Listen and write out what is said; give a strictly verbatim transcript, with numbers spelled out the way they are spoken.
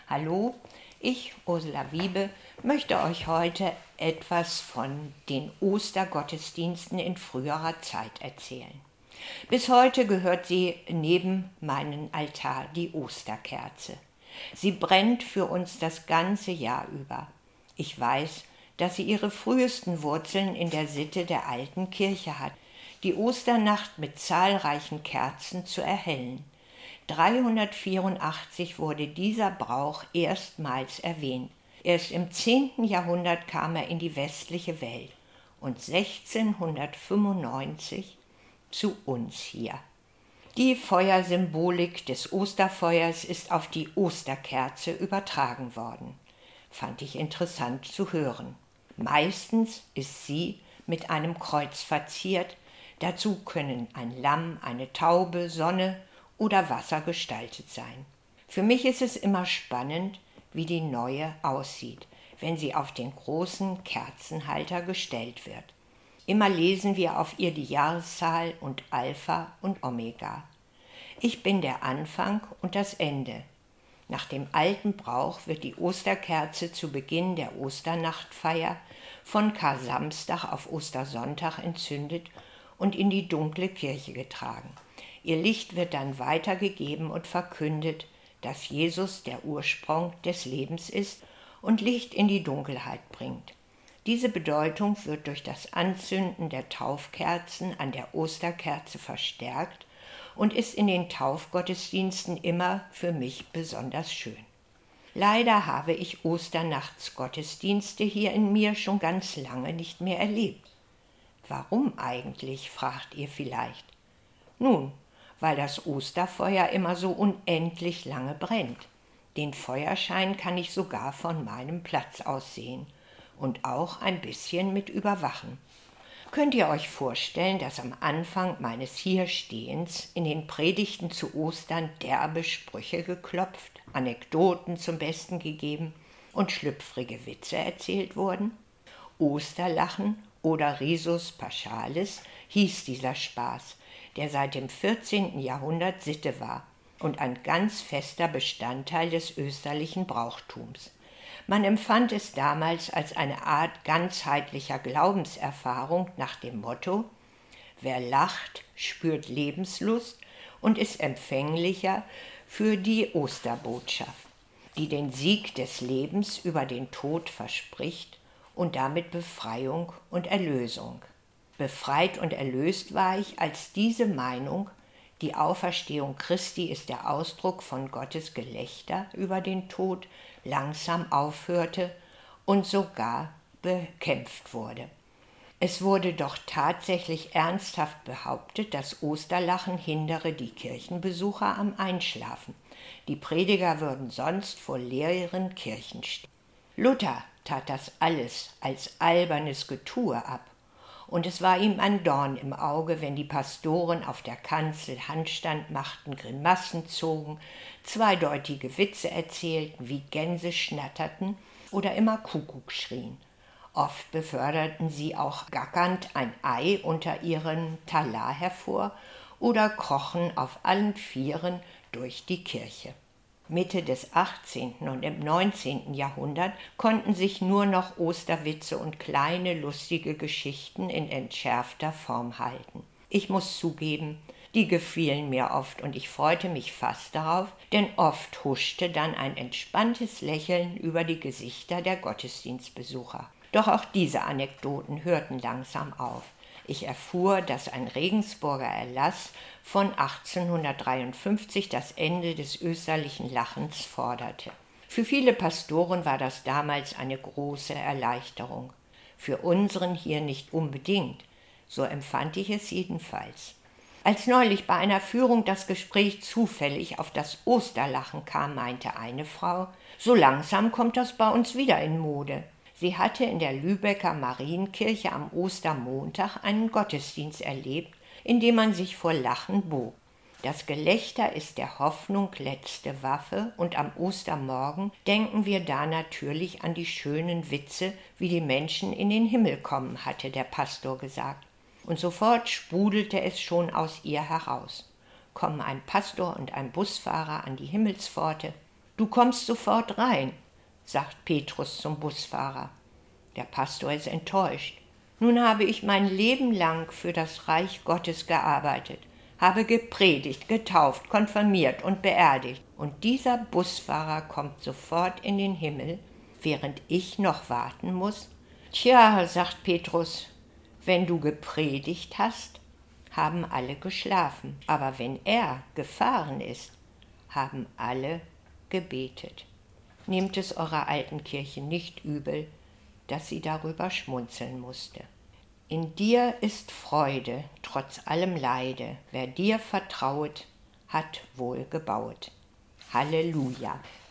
Hallo, ich, Ursula Wiebe, möchte euch heute etwas von den Ostergottesdiensten in früherer Zeit erzählen. Bis heute gehört sie neben meinen Altar, die Osterkerze. Sie brennt für uns das ganze Jahr über. Ich weiß, dass sie ihre frühesten Wurzeln in der Sitte der alten Kirche hat, die Osternacht mit zahlreichen Kerzen zu erhellen. dreihundertvierundachtzig wurde dieser Brauch erstmals erwähnt. Erst im zehnten Jahrhundert kam er in die westliche Welt und sechzehnhundertfünfundneunzig zu uns hier. Die Feuersymbolik des Osterfeuers ist auf die Osterkerze übertragen worden. Fand ich interessant zu hören. Meistens ist sie mit einem Kreuz verziert, dazu können ein Lamm, eine Taube, Sonne oder Wasser gestaltet sein. Für mich ist es immer spannend, wie die neue aussieht, wenn sie auf den großen Kerzenhalter gestellt wird. Immer lesen wir auf ihr die Jahreszahl und Alpha und Omega. Ich bin der Anfang und das Ende. Nach dem alten Brauch wird die Osterkerze zu Beginn der Osternachtfeier von Kar-Samstag auf Ostersonntag entzündet und in die dunkle Kirche getragen. Ihr Licht wird dann weitergegeben und verkündet, dass Jesus der Ursprung des Lebens ist und Licht in die Dunkelheit bringt. Diese Bedeutung wird durch das Anzünden der Taufkerzen an der Osterkerze verstärkt und ist in den Taufgottesdiensten immer für mich besonders schön. Leider habe ich Osternachtsgottesdienste hier in mir schon ganz lange nicht mehr erlebt. Warum eigentlich, fragt ihr vielleicht. Nun, weil das Osterfeuer immer so unendlich lange brennt. Den Feuerschein kann ich sogar von meinem Platz aus sehen und auch ein bisschen mit überwachen. Könnt ihr euch vorstellen, dass am Anfang meines Hierstehens in den Predigten zu Ostern derbe Sprüche geklopft, Anekdoten zum Besten gegeben und schlüpfrige Witze erzählt wurden? Osterlachen oder Risus Paschalis hieß dieser Spaß, der seit dem vierzehnten Jahrhundert Sitte war und ein ganz fester Bestandteil des österlichen Brauchtums. Man empfand es damals als eine Art ganzheitlicher Glaubenserfahrung nach dem Motto: Wer lacht, spürt Lebenslust und ist empfänglicher für die Osterbotschaft, die den Sieg des Lebens über den Tod verspricht und damit Befreiung und Erlösung. Befreit und erlöst war ich, als diese Meinung, die Auferstehung Christi ist der Ausdruck von Gottes Gelächter über den Tod, langsam aufhörte und sogar bekämpft wurde. Es wurde doch tatsächlich ernsthaft behauptet, das Osterlachen hindere die Kirchenbesucher am Einschlafen. Die Prediger würden sonst vor leeren Kirchen stehen. Luther tat das alles als albernes Getue ab. Und es war ihm ein Dorn im Auge, wenn die Pastoren auf der Kanzel Handstand machten, Grimassen zogen, zweideutige Witze erzählten, wie Gänse schnatterten oder immer Kuckuck schrien. Oft beförderten sie auch gackernd ein Ei unter ihren Talar hervor oder krochen auf allen Vieren durch die Kirche. Mitte des achtzehnten und im neunzehnten Jahrhundert konnten sich nur noch Osterwitze und kleine lustige Geschichten in entschärfter Form halten. Ich muss zugeben, die gefielen mir oft und ich freute mich fast darauf, denn oft huschte dann ein entspanntes Lächeln über die Gesichter der Gottesdienstbesucher. Doch auch diese Anekdoten hörten langsam auf. Ich erfuhr, dass ein Regensburger Erlass von achtzehnhundertdreiundfünfzig das Ende des österlichen Lachens forderte. Für viele Pastoren war das damals eine große Erleichterung. Für unseren hier nicht unbedingt. So empfand ich es jedenfalls. Als neulich bei einer Führung das Gespräch zufällig auf das Osterlachen kam, meinte eine Frau: So langsam kommt das bei uns wieder in Mode. Sie hatte in der Lübecker Marienkirche am Ostermontag einen Gottesdienst erlebt, in dem man sich vor Lachen bog. Das Gelächter ist der Hoffnung letzte Waffe und am Ostermorgen denken wir da natürlich an die schönen Witze, wie die Menschen in den Himmel kommen, hatte der Pastor gesagt. Und sofort sprudelte es schon aus ihr heraus. Kommen ein Pastor und ein Busfahrer an die Himmelspforte? Du kommst sofort rein, sagt Petrus zum Busfahrer. Der Pastor ist enttäuscht. Nun habe ich mein Leben lang für das Reich Gottes gearbeitet, habe gepredigt, getauft, konfirmiert und beerdigt. Und dieser Busfahrer kommt sofort in den Himmel, während ich noch warten muss? Tja, sagt Petrus, wenn du gepredigt hast, haben alle geschlafen. Aber wenn er gefahren ist, haben alle gebetet. Nehmt es eurer alten Kirche nicht übel, dass sie darüber schmunzeln musste. In dir ist Freude, trotz allem Leide. Wer dir vertrauet, hat wohl gebaut. Halleluja!